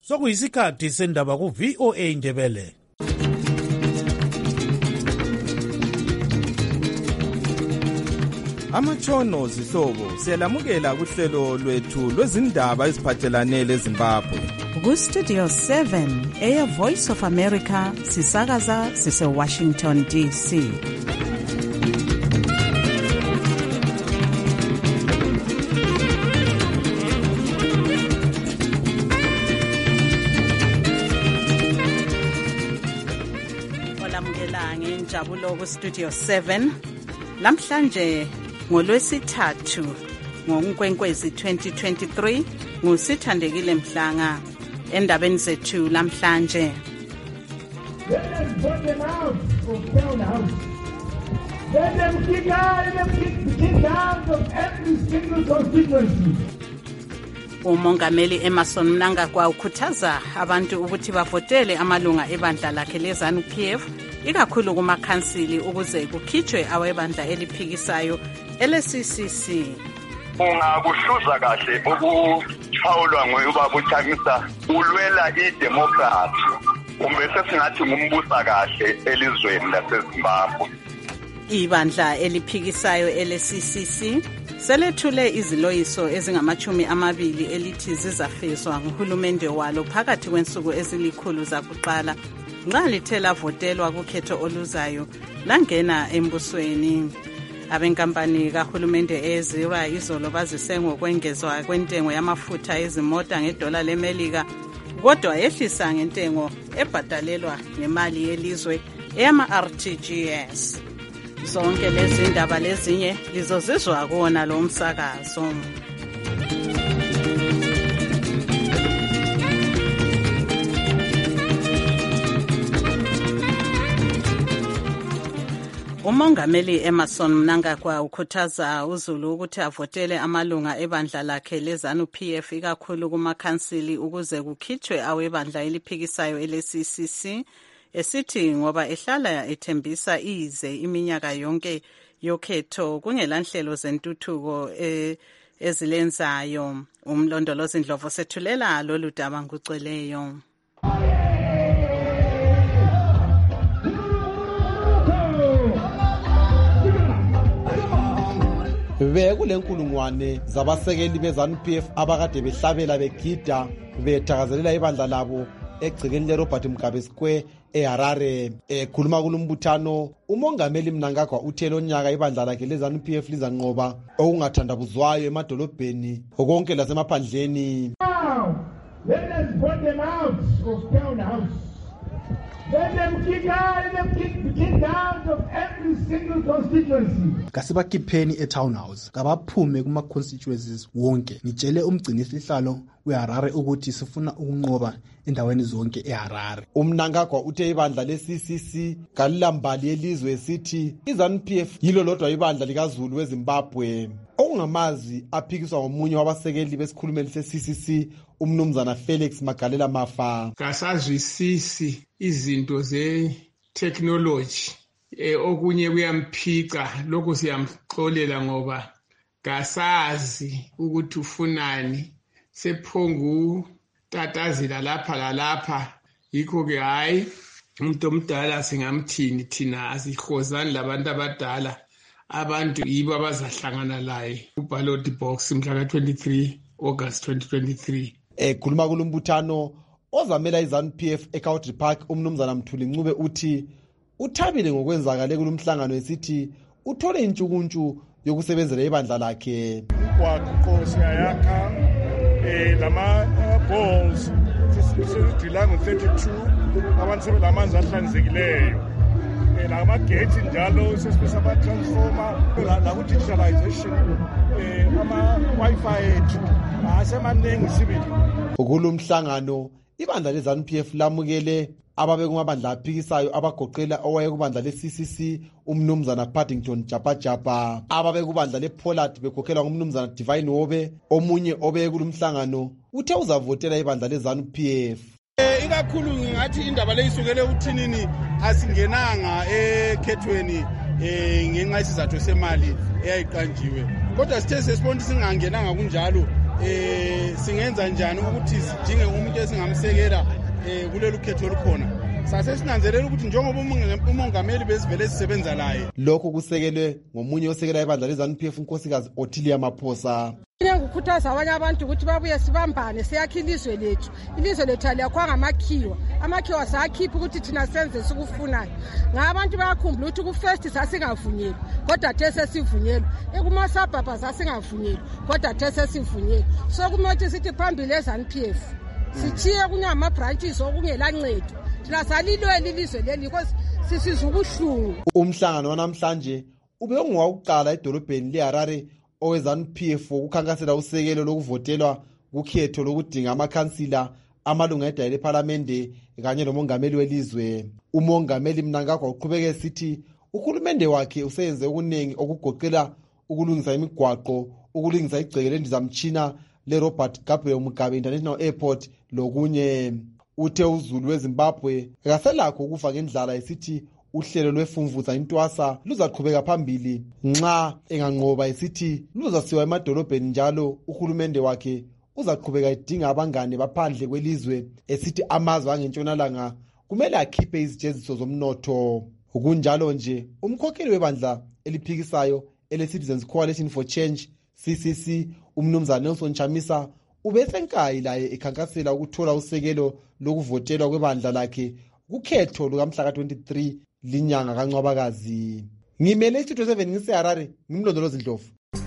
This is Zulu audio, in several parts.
Sokuyisikhathi sendaba ku VOA Indebele. Amatshono zihlobo siyalamukela kuhlelo lwethu lwezindaba eziphathelane leZimbabwe. Ku-Studio 7 Air Voice of America sisakaza sise-Washington DC. Olamukela ngenjabulo ku-Studio 7 namhlanje ngoLwesithathu ngoNkwenkwezi 2023 nguSithandekile Mhlanga endabeni zethu namhlanje. Umongameli Emmerson Mnangagwa ukhuthaza abantu ukuthi bavotele amalunga ebandla lakhe leZANU-PF ikakhulu kumakhansili ukuze kukhitshwe awebandla eliphikisayo ele-CCC. Ungakuhluza kahle ukuphawulwa ngoba buthangisa ulwela idemocracy kumbe sesingathi ngumbusa kahle elizweni laseZimbabwe. Ibandla eliphikisayo ele-CCC selethule iziloyiso ezingama-20 elithi zizafezwa nguhulumende walo phakathi kwensuku ezilikhulu zakuqala nxa lithe lavotelwa kukhetho oluzayo langena embusweni. Abenkampani kahulumende eZira izolo bazise ngokwengezwa kwentengo yamafutha ezimota ngedola leMelika kodwa yehlisa ngentengo ebhadalelwa ngemali yelizwe eyama-RTGS. Zonke lezi ndaba lezinye lizozizwa kuwona lo msakazo. Umongameli Emmerson Mnangagwa ukhuthaza uZulu ukuthi avotele amalunga ebandla lakhe leZANU-PF ikakhulu kumakhansili ukuze kukhitshwe awebandla eliphikisayo ele-CCC esithi ngoba ehlala ethembisa ize iminyaka yonke yokhetho kungelanhlelo zentuthuko ezilenzayo. Umlondolozi Ndlovu sethulela lolu daba ngucweleyo. Bekulenkulungwane zabasekeli beZANU-PF abakade behlabela begida bethakazelela ibandla labo egcekeni leRobert Mugabe Square eHarare. Ekhuluma kulumbuthano umongameli Mnangagwa uthe lonyaka ibandla lakhe leZANU-PF lizanqoba okungathandabuzwayo emadolobheni konke lasemaphandleni. Let us put them out of townhouse. Let them kick out of every single constituency. Kasibakhipheni eTownhouse kabaphume kuma constituencies wonke. Ngitshele umgcini isihlalo weHarare ukuthi sifuna ukunqoba endaweni zonke eHarare. Umnangagwa uthe ibandla le-CCC kalilambali yelizwe esithi iZANU-PF yilo lodwa ibandla likaZulu weZimbabwe. Okungamazi aphikiswa ngomunye wabasekeli besikhulumeli se-CCC umnumzana Felix Magalela Mafa. Kasazwisisi izinto ze-technology okunye kuyamphica lokho siyamxolela ngoba kasazi ukuthi ufunani sephongu tatazila lapha lalapha yikho ke hayi umuntu omdala singamthini thina asihozani labantu abadala abantu yibo abazahlangana laye ku-ballot box mhla ka-23 August 2023. Ekhuluma kulumbuthano ozamela iZANU-PF eCountry Park umnumzana Mthuli Ncube uthi uthabile ngokwenzakale kulumhlangano esithi uthole intshukuntshu yokusebenzela ibandla lakhe. Umgwaqo siyayakha lama balls sidila ngo-32 abantu sebelamanzi ahlanzekileyo namagate njalo sesibisa ama-transformer naku-digitalization ama-Wi-Fi ethu asemaningi sibili. Kulumhlangano ibandla leZANU-PF lamukele ababe kumabandla aphikisayo abagoqela owaye kubandla le-CCC umnumzana Paddington Japajapa, ababe kubandla le-Pollard bekhokhelwa ngumnumzana Divine Wobe. Omunye obe kulumhlangano uthe uzavotela ibandla leZANU-PF. Ikakhulu ngathi indaba leyisukele uthinini asingenanga ekhethweni ngenxa isizathu semali eyayiqanjiwe, kodwa sithe sesibona singangenanga kunjalo singenza njani ukuthi sidinge umuntu esingamsekela kulolu khetho olukhona. Sase sinanzelela ukuthi njengoba umongameli besivele sisebenza laye. Lokho kusekelwe ngomunye osekela ibandla leZANU-PF unkosikazi Ottilia Maphosa. Ngiyakukhuthaza abanye abantu ukuthi babuye sibambane siyakhe ilizwe lethu. Ilizwe lethu aliyakhwa ngamakhiwa. Amakhiwa sakhipha ukuthi thina senze sikufunayo. Ngabantu bayakhumbula ukuthi ku-first sasingavunyelwa kodwa the sesivunyelwa. Ekumasabhabha sasingavunyelwa kodwa the sesivunyelwa. So kumele sithi phambili leZANU-PF sithiye kunyama branches okungelancedo. Thina salilwela ilizwe leli because sisizwa ubuhlungu. Umhlangano wanamhlanje ube ungowokuqala edolobheni leHarare oweZANU-PF ukukhankasela usekelo lokuvotelwa kukhetho lokudinga amakhansila amalunga edale lephalamende kanye nomongameli welizwe. Umongameli Mnangagwa uqhubeke sithi uhulumende wakhe useyenze okuningi okugoqela ukulungisa imigwaqo, ukulungisa igceke lendizamtshina leRobert Gabriel Mugabe International Airport lokunye. Uthe uZulu weZimbabwe akaselakho ukufa ngendlala esithi uhlelo lwefumvuza intwasa luzaqhubeka phambili nxa enganqoba esithi luzasiwa emadolobheni njalo uhulumende wakhe uzaqhubeka edinga abangane baphandle kwelizwe esithi amazwe angentshonalanga kumele akhiphe izijeziso zomnotho. Kunjalo nje umkhokheli webandla eliphikisayo ele-Citizens Coalition for Change CCC umnumzana Nelson Chamisa ubesenkayi laye ekhankasela ukuthola usekelo lokuvotelwa kwebandla lakhe kukhetho lukamhla ka-23 linyanga kaNcwabakazi. Ngimele iStudio 7 ngiseHarare, ngimlondolozi Ndlovu.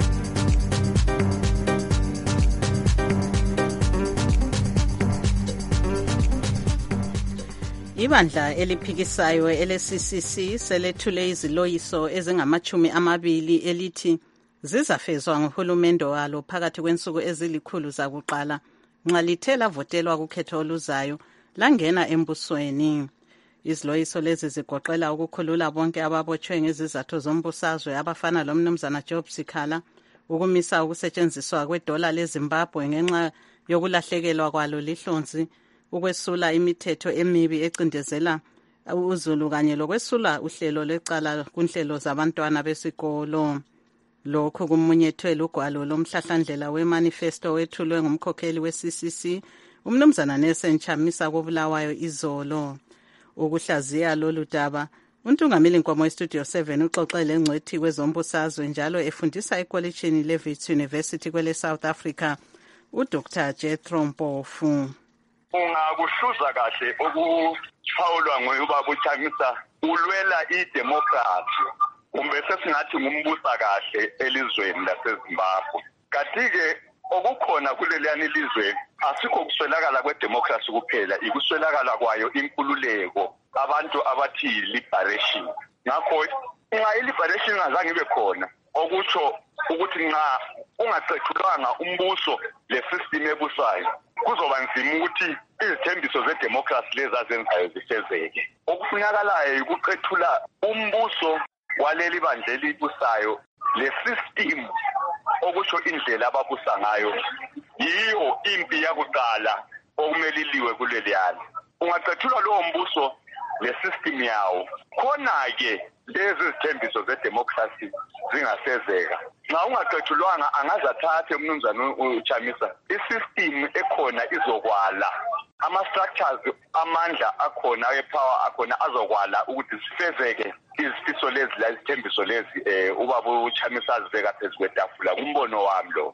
Ibandla eliphikisayo ele-CCC selethule iziloyiso ezingama-20 elithi zizafezwa nguhulumende walo phakathi kwensuku ezilikhulu zakuqala nxa lithe lavotelwa kukhetho oluzayo langena embusweni. Iziloyiso lezi zigoqela ukukhulula bonke ababotshwe ngezizathu zombusazwe abafana lomnumzana Job Sikhala, ukumisa ukusetshenziswa kwedola leZimbabwe ngenxa yokulahlekelwa kwalo lihlonzi, ukwesula imithetho emibi ecindezela uZulu kanye lokwesula uhlelo lecala kunhlelo zabantwana besikolo. Lokhu kumunyethwe lugwalo lomhlahlandlela wemanifesto wethulwe ngumkhokheli we-CCC umnumzana Nelson Chamisa koBulawayo izolo. Ukuhlaziya lolu daba uNtungameli Nkomo eStudio 7 uxoxele ngcwethi kwezombusazwe njalo efundisa ekolitshini leWits University kwele South Africa uDr Jethro Mpofu. Ungakuhluza kahle okuphawulwa ngoyubaba uChamisa ulwela idemocracy kumbe sesingathi ngumbusa kahle elizweni laseZimbabwe. Kanti-ke okukhona kuleliyani ilizwe asikho kuswelakala kwedemocracy kuphela, ikuswelakala kwayo inkululeko, abantu abathi liberation. Ngakho nxa i-liberation ingazange ibe khona okutsho ukuthi nxa ungacethulwanga umbuso le-system ebusayo kuzoba nzima ukuthi izithembiso zedemocracy lezi azenzayo zifezeke. Okufunakalayo yikucethula umbuso waleli bandla elibusayo le-system okusho indlela ababusa ngayo yiyo impi yakuqala okumele iliwe kuleliyani. Ungacethulwa lowo mbuso le-system yawo khona-ke lezi zithembiso zedemocracy zingasezeka. Nxa ungacethulwanga angaze athathe umnumzana uChamisa i-system ekhona izokwala, ama-structures amandla akhona epower akhona azokwala ukuthi sifezeke izifiso lezi izithembiso lezi ubaba uChamisa azibeka phezu kwetafula. Kumbono wami lo.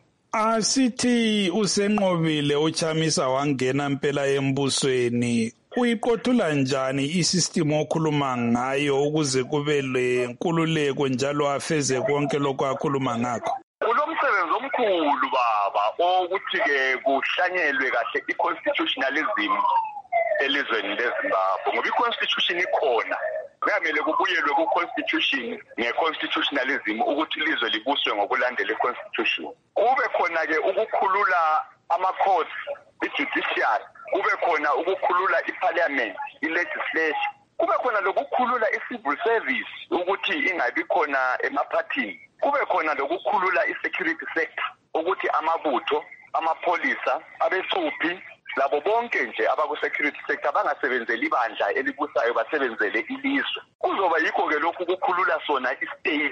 Asithi usenqobile uChamisa wangena impela embusweni, uyiqothula njani isystem okhuluma ngayo ukuze kube lenkululeko njalo afeze konke lokho akhuluma ngakho? Kulomsebenzi omkhulu baba ukuthi-ke kuhlanyelwe kahle i-constitutionalism elizweni leZimbabwe, ngoba i-constitution ikhona. Kuyamele kubuyelwe ku-constitution nge-constitutionalism ukuthi ilizwe libuswe ngokulandela i-constitution. Kube khona-ke ukukhulula ama-courts, i-judiciary, kube khona ukukhulula i-parliament, i-legislature, kube khona lokukhulula i-civil service ukuthi ingabi khona emaphathini, kube khona lokukhulula i-security sector ukuthi amabutho, amapholisa, abesuphi labo bonke nje abaku-security sector bangasebenzeli ibandla elibusayo basebenzele ilizwe. Kuzoba yikho-ke lokhu kukhulula sona i-state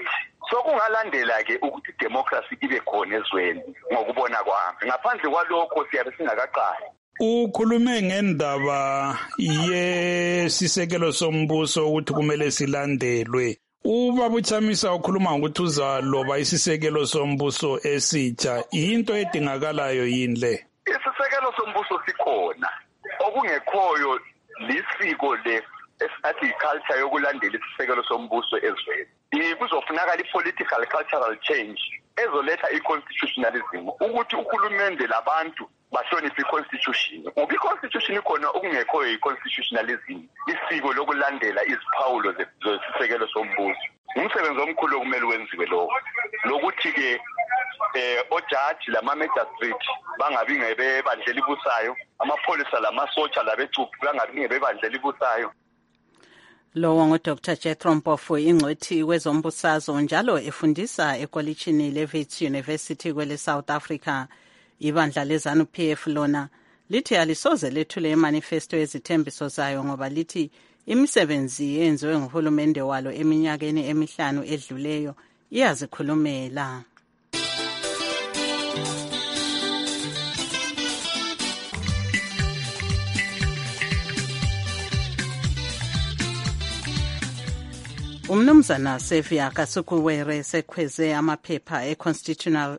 so kungalandela ke ukuthi democracy ibe khona ezweni ngokubona kwami ngaphandle kwalokho siyabe singakaqali. Ukhulume ngendaba yesisekelo sombuso ukuthi kumele silandelwe. Ubaba uChamisa ukhuluma ukuthi uzaloba isisekelo sombuso esitsha. Into edingakalayo yini le? Isisekelo sombuso sikhona. Okungekhoyo lisiko le esathi culture yokulandela isisekelo sombuso ezweni. Kuzofunakala i-political cultural change ezoletha i-constitutionalism ukuthi uhulumende labantu bahloniphe i-constitution. Ngoba i-constitution ikhona okungekhoyo i-constitutionalism, isiko lokulandela iziphawulo zesisekelo sombuso. Umsebenzi omkhulu okumele wenziwe lokuthi-ke ojaji lama-magistrate bangabi ngebebandlela ibusayo, amapholisa lamasotsha labecuphi bangabi ngebebandlela ibusayo. Lowo nguDr. Jethro Mpofu, ingcwethi kwezombusazwe njalo efundisa ekolitshini leWits University kwele South Africa. Ibandla leZANU-PF lona lithi alisoze lethule imanifesto ezithembiso zayo ngoba lithi imisebenzi yenziwe nguhulumende walo eminyakeni emihlanu edluleyo iyazikhulumela. Umnumzana Sevia Kasukuwere sekhweze amaphepha e-constitutional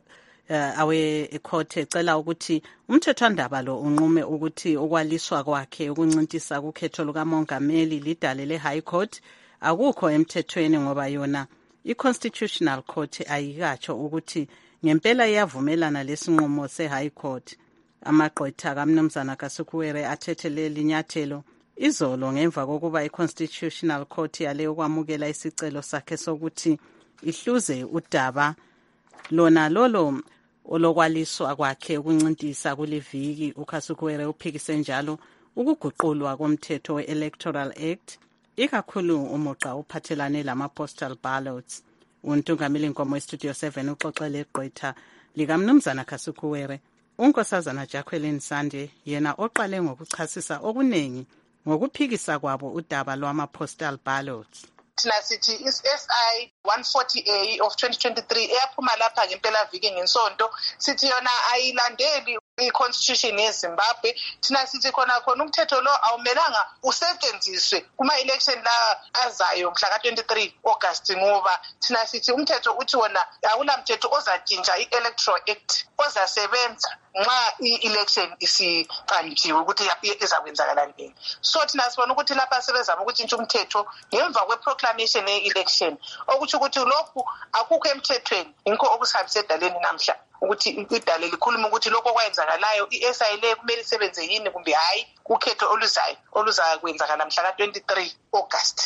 awe-court ecela ukuthi umthethwandaba lo unqume ukuthi ukwaliswa kwakhe ukuncintisa kukhetho lukamongameli lidale le-High Court akukho emthethweni ngoba yona i-Constitutional Court ayikatsho ukuthi ngempela iyavumelana lesinqumo se-High Court. Amagqwetha kaMnumzana Kasukuwere athethe leli nyathelo izolo ngemva kokuba i-Constitutional Court yale ukwamukela isicelo sakhe sokuthi ihluze udaba lona lolo olokwaliswa kwakhe ukuncintisa kuliviki. uKasukuwere uphikise njalo ukuguqulwa komthetho we-Electoral Act ikakhulu umuqa uphathelane lama-postal ballots. Untungameli Nkomo weStudio 7 uxoxele igqwetha likaMnumzana Kasukuwere uNkosazana Jacqueline Sande yena oqale ngokuchasisa okuningi ngokuphikisa kwabo udaba lwama-postal ballots. Thina sithi is-SI 140A of 2023 eyaphuma lapha ngempela viki ngensonto sithi yona ayilandeli i-constitution yeZimbabwe. Thina sithi khona umthetho lo awumelanga usetshenziswe kuma-election la azayo mhla ka-23 August ngoba thina sithi umthetho uthi wona akula mthetho ozatshintsha i-Electoral Act ozasebenza nxa i-election isiqanjiwe ukuthi izakwenzakala nini. So thina sibona ukuthi lapha sebezama ukutshintsha umthetho ngemva kwe-proclamation ye-election okutsho ukuthi lokhu akukho emthethweni yinko okusihambise edaleni namhla ukuthi idale likhuluma ukuthi lokho kwenzakalayo i-SI le kumele isebenze yini kumbe hayi kukhetho oluzayo oluzakwenzakala mhla ka-23 August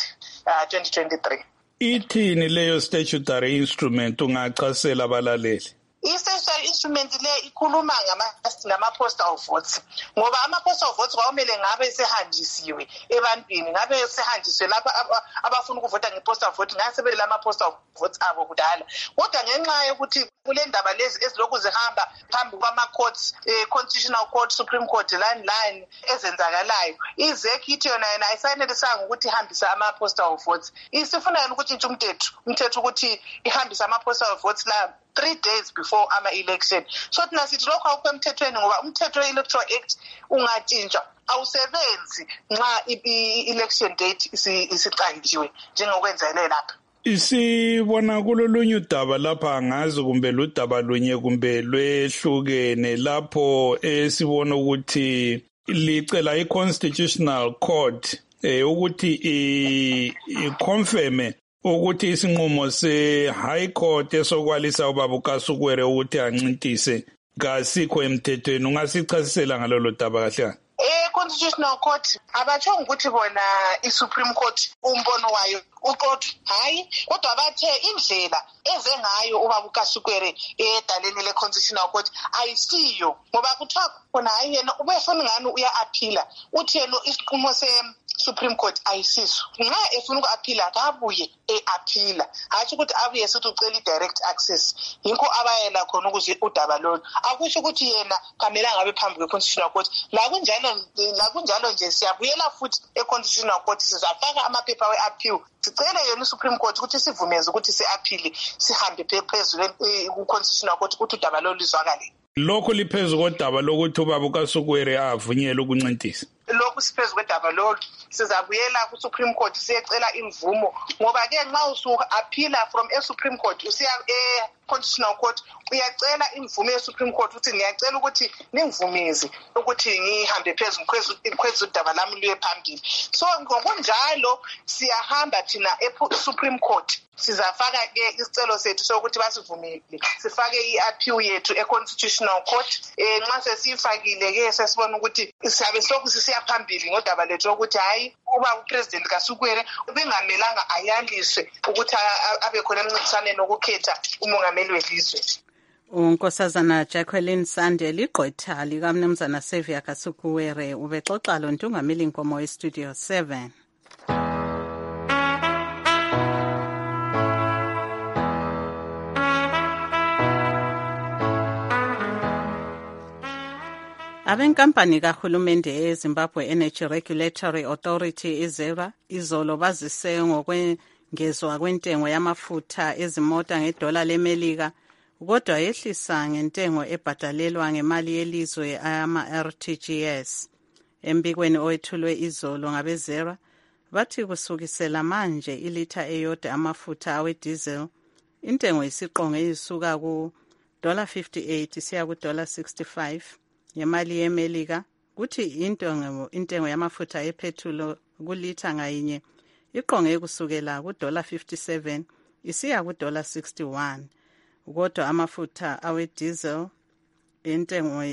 2023. Ithini leyo statutory instrument ungachasela abalaleli? I-statutory instrument le ikhuluma ngama-postal votes ngoba ama-postal votes kwamele ngabe sehanjisiwe ebantwini, ngabe sehanjiswe lapha abafuna ukuvota nge-postal vote ngasebele ama-postal votes abo kudala. Kodwa ngenxa yokuthi kule ndaba lezi ezilokhu zihamba phambi kwama-courts, Constitutional Court, Supreme Court, line ezenzakalayo, i-ZEC ithi yona ayisanelisanga ukuthi ihambise ama-postal votes. Isifuna yona ukutshintsha umthetho ukuthi ihambise ama-postal votes la 3 days before ama-election. So thina sithi lokho awukho emthethweni ngoba umthetho we-Electoral Act ungatshintshwa awusebenzi nxa i-election date isiqanjiwe njengokwenzele lapha. Isibona kulolunye udaba lapha angazi kumbe ludaba lunye kumbe lwehlukene lapho esibona ukuthi licela i-Constitutional Court ukuthi iconfirme ukuthi isinqumo se-High Court esokwalisa ubaba uKasukuwere ukuthi ancintise kasikho emthethweni. Ungasichasisela ngalolo daba kahle? Constitutional Court abatsho ukuthi bona i-Supreme Court umbono wayo uqotho hayi kodwa bathe indlela ezengayo ubaba uKasukuwere edaleni le-Constitutional Court ayisiyo ngoba kuthiwa khona hayi yena ubefuna ngani uya-aphila uthi yena isinqumo Supreme Court ayisiso. Nxa efuna uku-aphila akabuye e-aphila. Hatshi ukuthi abuye sithi ucela i-direct access. Yinko abayela khona ukuze udaba lolu. Akusho ukuthi yena kamelanga abe phambi kwe-Constitutional Court. La kunjalo nje siyabuyela futhi e-Constitutional Court sizafaka amaphepha we-appeal. Sicele yena i-Supreme Court ukuthi sivumeze ukuthi si-aphile sihambe phezulu ku-Constitutional Court ukuthi udaba lolu lizwakale. Lokho liphezu kodaba lokuthi ubaba uKasukuwere avunyelwe ukuncintisa. Lokhu siphezu kwedaba lolu sizabuyela ku-Supreme Court siyecela imvumo ngoba ke nxa usu-aphila from e-Supreme Court usiya e-Constitutional Court uyacela imvumo ye-Supreme Court ukuthi ngiyacela ukuthi ningivumeze ukuthi ngihambe phezulu udaba lami luye phambili. So ngokunjalo siyahamba thina e-Supreme Court sizafaka ke isicelo sethu sokuthi basivumele sifake i-appeal yethu e-Constitutional Court. Nxa sesifakile ke sesibona ukuthi siyabe silokhu sisiya phambili ngodaba lethu ukuthi hayi uba uPresident Kasukuwere bengamelanga ayaliswe ukuthi abe khona emncintiswaneni wokukhetha umongameli welizwe. uNkosazana Jacqueline Sande ligqwetha likaMnumzana Xavier Kasukuwere ubexoxa lo Ntungameli Nkomo eStudio 7. Abenkampani kahulumende eZimbabwe Energy Regulatory Authority izera izolo bazise ngokwengezwa kwentengo yamafutha ezimota ngedola leMelika kodwa yehlisa ngentengo ebhadalelwa ngemali yelizwe ama-RTGS. Embikweni owethulwe izolo ngabezera bathi kusukisela manje ilitha eyodwa amafutha awe-diesel intengo isiqongo isuka ku$58 siya ku$65 yemali yeMelika kuthi intengo yamafutha epetrol kulitha ngayinye iqonge kusukela ku$57 isiya ku$61 kodwa amafutha awe-diesel intengo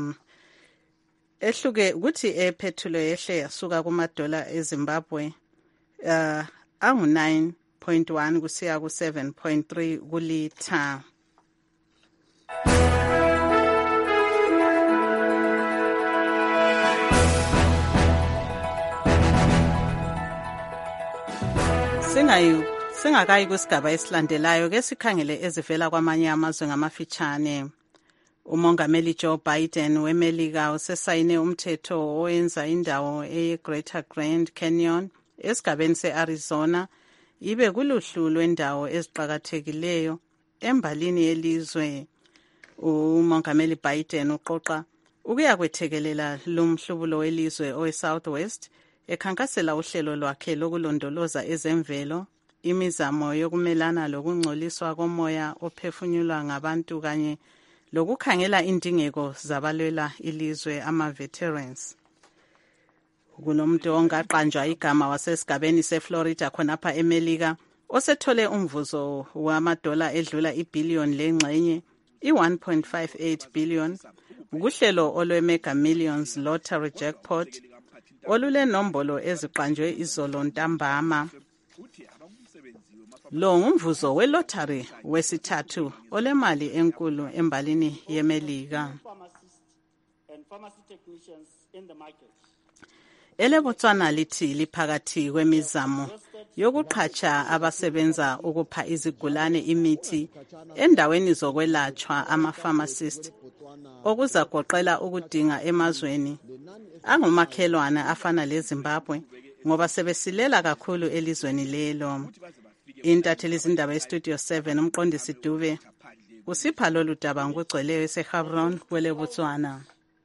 ehluke kuthi epetrol yehle yasuka kuma-dola eZimbabwe angu-9.1 kusiya ku-7.3 kulitha. Singakayi kusigaba esilandelayo ke sikhangele ezivela kwamanye amazwe ngamafitshane. Umongameli Joe Biden weMelika usesayine umthetho owenza indawo eGreater Grand Canyon esigabeni seArizona ibe kuluhlu lwendawo eziqhakathekileyo embalini yelizwe. Umongameli Biden uqoqa ukuya kwethekelela lumhlubulo welizwe oweSouthwest ekhankasela uhlelo lwakhe lokulondoloza ezemvelo, imizamo yokumelana lokungcoliswa komoya ophefunyulwa ngabantu kanye lokukhangela indingeko zabalwela ilizwe ama-veterans. Kunomuntu ongaqanjwa igama wasesigabeni seFlorida khonapha eMelika osethole umvuzo wama-dola edlula ibhiliyoni lengxenye i-1.58 billion ukuhlelo olwe-Mega Millions Lottery Jackpot olule nombolo eziqanjwe izolo ntambama. Lo ngumvuzo welottery wesithathu olemali enkulu embalini yeMelika. EleBotswana lithi liphakathi kwemizamo yokuqhatsha abasebenza ukupha izigulane imithi endaweni zokwelatshwa ama-pharmacist okuzagoqela ukudinga emazweni angumakhelwane afana leZimbabwe ngoba sebesilela kakhulu elizweni lelo. Intatheli izindaba eStudio 7 umqondisi Dube usipha lolu daba ngokugcweleyo eseGaborone kweleBotswana.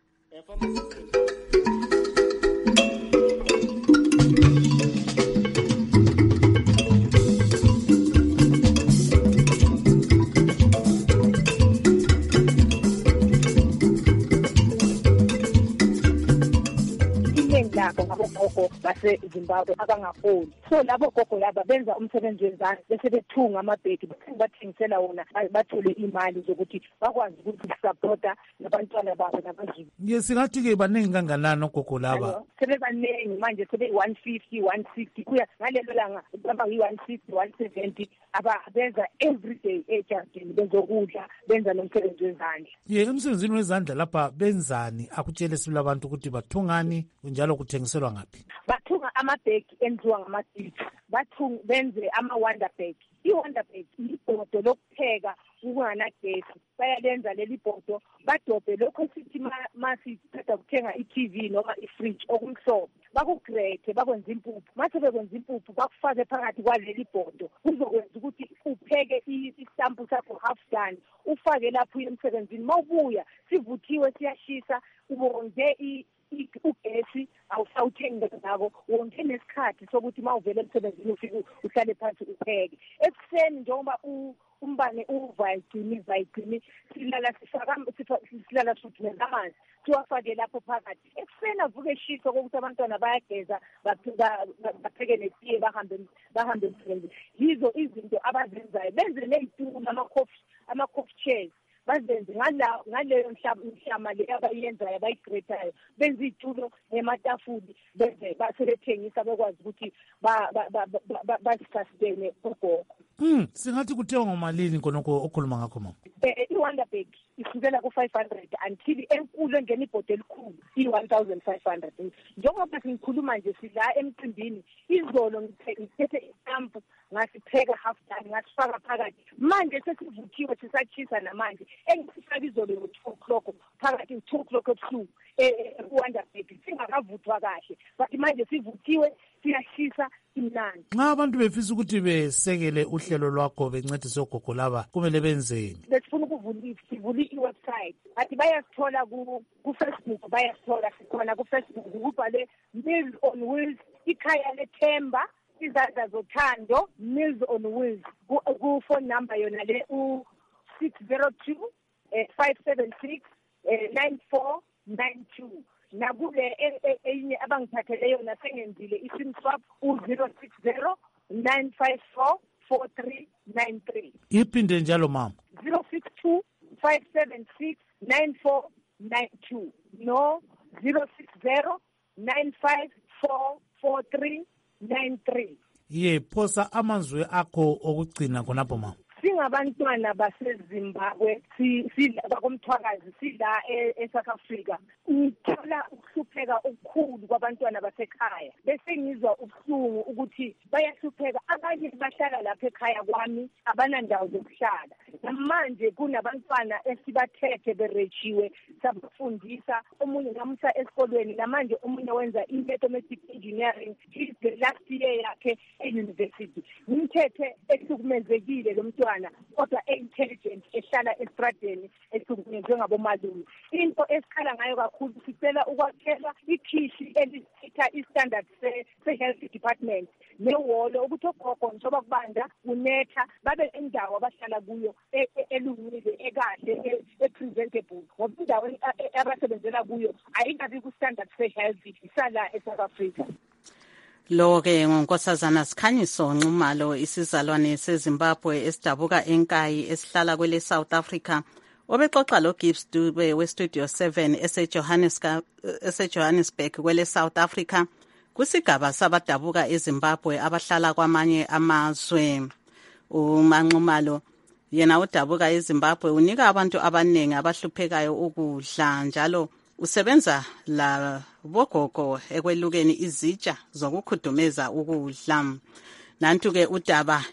Ngabogogo baseZimbabwe abangaholi. So labo gogo laba benza umsebenzi wezandla bese bethunga amabheki bathengisela wona bathole imali zokuthi bakwazi ukuthi supporta nabantwana babo nabazulu. Singathi ke baningi kanganani ogogo laba? Sebebaningi manje sebe 150 160 kuya ngalelo langa baba yi-160 170 abenza everyday ejardini benzokudla benza nomsebenzi wezandla. Emsebenzini wezandla lapha benzani akutshele sibula abantu ukuthi bathungani njalo njalo kuthengiselwa ngaphi? Bathunga amabhegi enziwa ngamadidi, benze ama-wonder bag. I-wonder bag libhodo lokupheka kunganagesi, bayalenza leli bhodo, badobhe lokho sithi masiceda kuthenga i-TV noma i-fridge okumhlophe, bakugrethe bakwenza impuphu. Mase bekwenza impuphu bakufake phakathi kwaleli bhodo, kuzokwenza ukuthi upheke istampu sakho half done, ufake lapho emsebenzini. Mawubuya sivuthiwe siyashisa, ubonge ugesi awusawuthengi ngako, wonke nesikhathi sokuthi mawuvele emsebenzini ufike uhlale phansi upheke. Ekuseni njengoba umbane uvayigcini silala sifuthume amanzi siwafake lapho phakathi. Ekuseni avuke eshisa kokuthi abantwana bayageza bapheke netiye bahambe emsebenzini. Yizo izinto abazenzayo. Benze ney'tulo ama-coffee chairs, bazenze ngaleyo mhlama le abayenzayo abayigretayo, benze iy'tulo nematafuli, benze basebethengisa bekwazi ukuthi basistastene ogogo. Singathi kuthengwa ngomalini khonokho okhuluma ngakho mama? I-wonder bag isukela ku-500 until enkulu engena ibhodo elikhulu i-1,500. Njengoba singikhuluma nje sila emcimbini, izolo ngithethe istampu ngasipheka half done ngasifaka phakathi. Manje sesivuthiwe sisatshisa namanje, engisifaka izolo ngo-2 o'clock phakathi 2 o'clock ebusuku ku-wonder bag singakavuthwa kahle, but manje sivuthiwe siyashisa imnandi. Nxa abantu befisa ukuthi besekele uhlelo lwakho bencedise ogogo laba kumele benzeni? Besifuna sivule i-website, athi bayasithola ku-Facebook, bayasithola sikhona ku-Facebook, kubhale Meals on Wheels, ikhaya lethemba, izandla zothando, Meals on Wheels. Ku-phone number yona le u-602 576 9492. Nakule enye abangiphathele yona sengenzile iSIM swap u-060 954 4393. Iphinde njalo mama. 062 576 9492 no 060 954 4393. Phosa amazwi akho okugcina khonapho mama. Singabantwana baseZimbabwe bakomthwakazi sila eSouth Africa, ngithola ukuhlupheka okukhulu kwabantwana basekhaya. Bese ngizwa ubuhlungu ukuthi bayahlupheka. Abanye bahlala lapha ekhaya kwami abanandawo zokuhlala. Namanje kunabantwana esibathethe berejiwe sabafundisa, omunye ngamsa esikolweni, namanje omunye wenza mathematics engineering, he's the last year yakhe e-university. Ngimthethe ehlukumezekile lo mntwana, kodwa intelligent, ehlala estradeni, ehlukumezwe ngabomalume. Into esikhala ngayo kakhulu sicela ukwakhelwa ikhishi elisitha i-standard se-health department newolo ukuthi ogogo njengoba kubanda unetha babe endawo abahlala kuyo elungile ekahle e-presentable, ngoba indawo abasebenzela kuyo ayingabi ku-standard se-health isala eSouth Africa. Lo-ke ngonkosazana Sikhanyiso Nxumalo, isizalwane seZimbabwe esidabuka enkayi esihlala kwele South Africa, obexoxa lo Gibbs Dube weStudio 7 eseJohannesburg kwele South Africa kusigaba sabadabuka eZimbabwe abahlala kwamanye amazwe. uManxumalo yena udabuka eZimbabwe unika abantu abaningi abahluphekayo ukudla, njalo usebenza la bogogo ekwelukeni izitsha zokukhudumeza ukudla. Nantu-ke udaba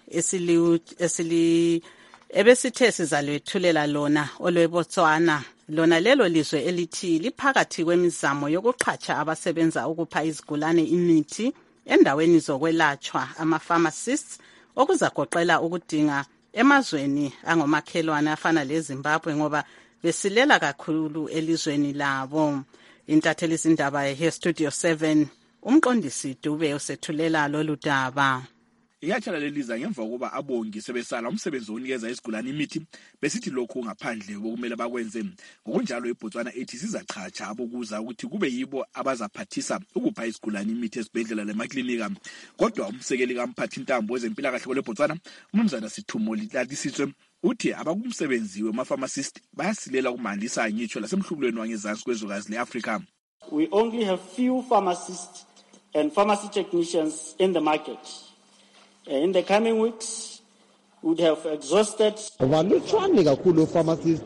ebesithe sizalwethulela lona olweBotswana, lona lelo lizwe elithi liphakathi kwemizamo yokuqhatsha abasebenza ukupha izigulane imithi endaweni zokwelatshwa, ama-pharmacists, okuzagoqela ukudinga emazweni angomakhelwane afana leZimbabwe ngoba besilela kakhulu elizweni labo. Intatheli izindaba yeStudio 7 umqondisi Dube usethulela lolu daba. Iyatshala leliza ngemva kokuba abongi sebesala umsebenzi wokunikeza isigulane imithi, besithi lokhu ngaphandle bokumele bakwenze. Ngokunjalo iBotswana ethi sizachacha abokuza ukuthi kube yibo abazaphathisa ukupha isigulane imithi esibhedlela lemaklinika. Kodwa umsekeli kamphathi intambo wezempilakahle kweBotswana, uMnumzana Sithumo Litladisitswe, uthi abakumsebenzi wema-pharmacist bayasilela ukumandisa ngitsho lasemhlubulweni wangezansi kwezwekazi le-Afrika. We only have few pharmacists and pharmacy technicians in the market. In the coming weeks, we would have exhausted. Balutshwane kakhulu pharmacist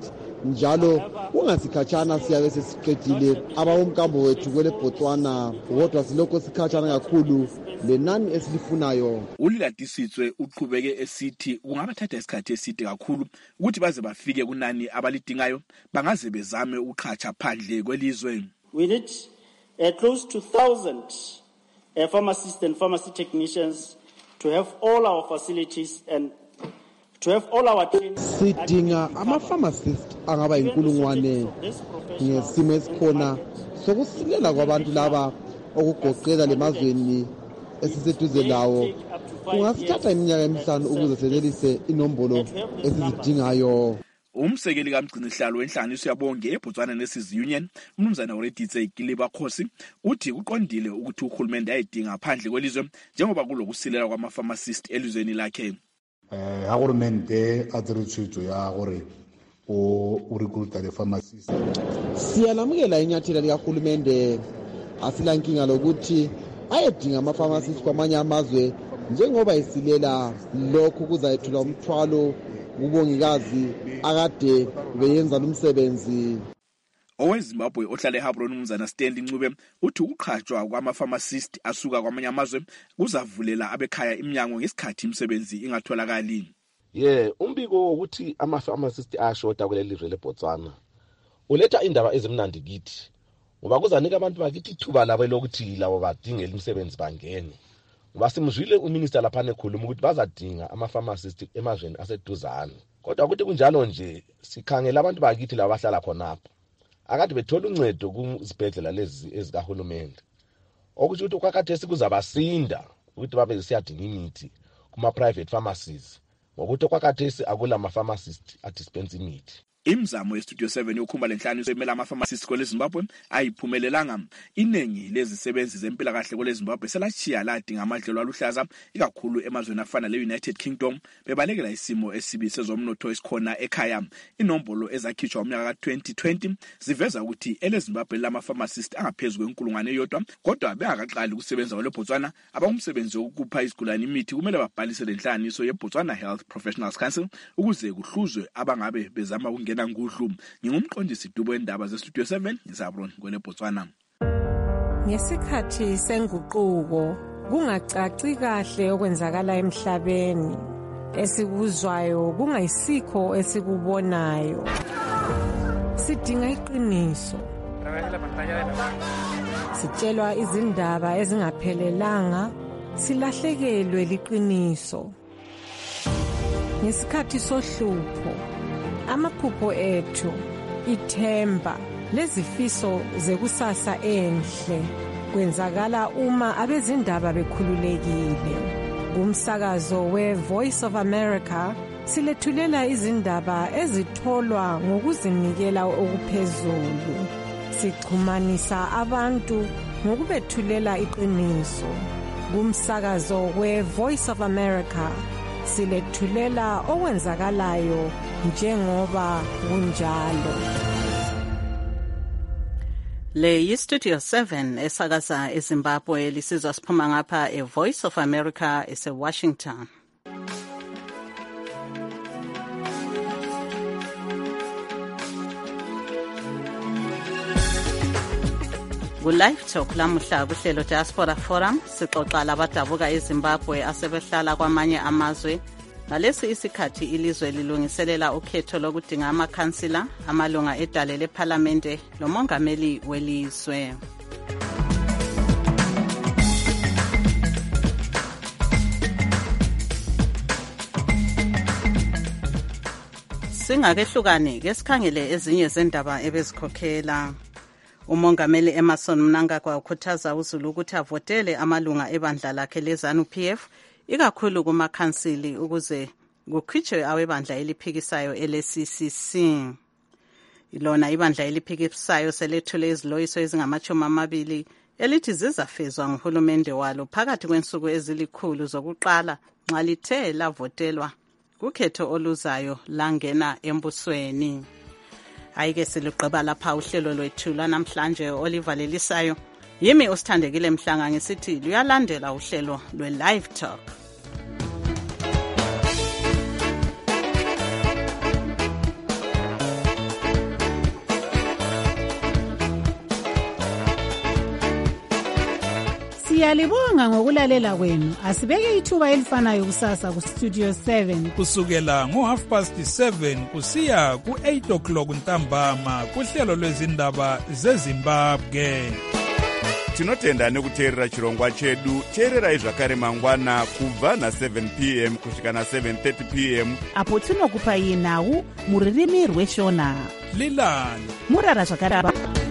njalo kungasikhatshana siyabe sesiqedile abawomkambo wethu kwele Botswana, kodwa silokho sikhatshana kakhulu lenani esilifunayo. uLiladisitswe uqhubeke esithi kungabathatha isikhathi eside kakhulu ukuthi baze bafike kunani abalidingayo bangaze bezame ukuqhatsha phandle kwelizwe. We need close to 1,000 pharmacists and pharmacy technicians to have all our facilities and to have all our training. Sidinga ama-pharmacist angaba inkulungwane ngesimo esikhona sokusilela kwabantu laba okugoqela lemazweni esiseduze lawo. Kungasithatha iminyaka emihlanu ukuze senelise inombolo esizidingayo. Umsekeli kaMgcinihlalo wenhlanganiso yabonge eBotswana Nurses Union, uMnumzana Ureditse Kiliba Khosi, uthi kuqondile ukuthi uhulumende ayidinga phandle kwelizwe njengoba kulokusilela kwama-pharmacist elizweni lakhe. Governmente a tsere tshwetso ya gore o recruita le pharmacist. Siyalamukela inyathela likahulumende, asilankinga lokuthi ayedinga ama-pharmacist kwamanye amazwe njengoba isilela lokhu kuzayethula umthwalo kubongikazi akade beyenza lumsebenzi. OweZimbabwe ohlala eHabron uMnumzana Stanley Ncube uthi ukuqhatshwa kwama-pharmacist asuka kwamanye amazwe kuzavulela abekhaya iminyango ngesikhathi imisebenzi ingatholakali. Umbiko wokuthi ama-pharmacist ashoda kuleli lizwe leBotswana uletha indaba ezimnandi kithi ngoba kuzanika abantu bakithi ithuba labo lokuthi labo badingela imisebenzi bangene. Ngoba simzwile uminister lapha ekhuluma ukuthi bazadinga ama-pharmacist emazweni aseduzane. Kodwa ukuthi kunjalo nje sikhangela abantu bakithi laba bahlala khonapho akade bethola uncedo kuzibhedlela lezi ezikahulumende. Okusho ukuthi kwakhathesi kuzabasinda ukuthi babe siyadinga imithi kuma-private pharmacies ngokuthi kwakhathesi akula ama-pharmacist adispense imithi. Imizamo yeStudio 7 yokukhumba lenhlaniso emela ama-pharmacists kweleZimbabwe ayiphumelelanga. Iningi lezisebenzi zempilakahle kweleZimbabwe selachiya ladinga amadlelo aluhlaza ikakhulu emazweni afana le-United Kingdom bebalekela isimo esibi sezomnotho esikhona ekhaya. Inombolo ezakhitshwa umnyaka ka-2020 ziveza ukuthi eleZimbabwe lama-pharmacist angaphezulu kwenkulungwane eyodwa, kodwa bengakaqali ukusebenza kweleBotswana abangumsebenzi wokupha izigulane imithi kumele babhalise lenhlaniso yeBotswana Health Professionals Council ukuze kuhluzwe abangabe bezama ukungena ngudlu. Ngingumqondisi Dubo wendaba zeStudio 7 eHabron kweleBotswana. Ngesikhathi senguquko kungacaci kahle okwenzakala emhlabeni, esikuzwayo kungayisikho esikubonayo. Sidinga iqiniso. Sitshelwa izindaba ezingaphelelanga, silahlekelwe liqiniso. Ngesikhathi sohlupho amaphupho ethu, ithemba lezifiso zekusasa enhle kwenzakala uma abezindaba bekhululekile. Kumsakazo we-Voice of America silethulela izindaba ezitholwa ngokuzinikela okuphezulu. Sixhumanisa abantu ngokubethulela iqiniso. Kumsakazo we-Voice of America silethulela okwenzakalayo njengoba kunjalo. Le yiStudio 7 esakaza eZimbabwe lisizwa siphuma ngapha eVoice of America eseWashington. Ku-Live Talk lamuhla kuhlelo Diaspora Forum sixoxa labadabuka eZimbabwe asebehlala kwamanye amazwe. Ngalesi isikhathi ilizwe lilungiselela ukhetho lokudinga amakhansila, amalunga edale lephalamende lomongameli welizwe. Singakehlukani ke sikhangele ezinye zendaba ebezikhokhela. Umongameli Emmerson Mnangagwa ukhuthaza uZulu ukuthi avotele amalunga ebandla lakhe leZANU-PF ikakhulu kumakhansili ukuze kukhitshwe awebandla eliphikisayo ele-CCC. Ilona ibandla eliphikisayo selethule iziloyiso ezingama-20 elithi zizafezwa nguhulumende walo phakathi kwensuku ezilikhulu zokuqala nxa lithe lavotelwa kukhetho oluzayo langena embusweni. Ayike siluqeba lapha uhlelo lwethu lanamhlanje olivalelisayo. Yimi usithandekile Mhlanga ngisithi luyalandela uhlelo lwe-Live Talk. Siyalibonga ngokulalela kwenu. Asibeke ithuba elifanayo kusasa ku Studio 7 kusukela ngo7:30 kusiya ku8:00 ntambama kuhlelo lwezindaba zeZimbabwe. Tinotenda nekuteerera chirongwa chedu. Teererai zvakare mangwana kubva na7 p.m. kusvika na7:30 p.m. apo tinokupai nhau muririmi rweshona. Lilani murara zvakaraba.